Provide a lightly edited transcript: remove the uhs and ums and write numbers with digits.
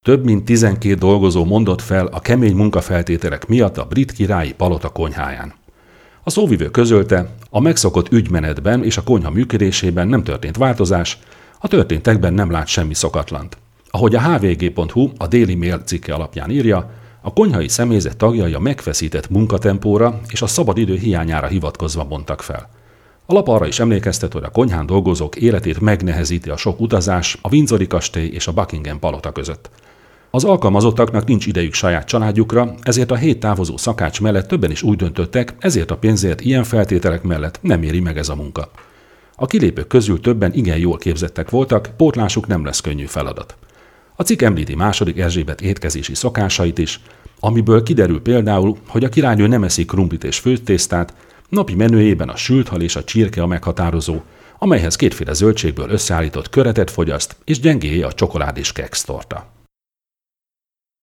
Több mint 12 dolgozó mondott fel a kemény munkafeltételek miatt a brit királyi palota konyháján. A szóvivő közölte, a megszokott ügymenetben és a konyha működésében nem történt változás, a történtekben nem lát semmi szokatlant. Ahogy a hvg.hu a Daily Mail cikke alapján írja, a konyhai személyzet tagjai a megfeszített munkatempóra és a szabadidő hiányára hivatkozva mondtak fel. A lap arra is emlékeztet, hogy a konyhán dolgozók életét megnehezíti a sok utazás a Windsori kastély és a Buckingham palota között. Az alkalmazottaknak nincs idejük saját családjukra, ezért a 7 távozó szakács mellett többen is úgy döntöttek, ezért a pénzért ilyen feltételek mellett nem éri meg ez a munka. A kilépők közül többen igen jól képzettek voltak, pótlásuk nem lesz könnyű feladat. A cikk említi II. Erzsébet étkezési szokásait is, amiből kiderül például, hogy a királynő nem eszik krumplit és főtésztát, napi menüjében a sült hal és a csirke a meghatározó, amelyhez 2 zöldségből összeállított köretet fogyaszt, és gyengéje a csokolád és keksztorta.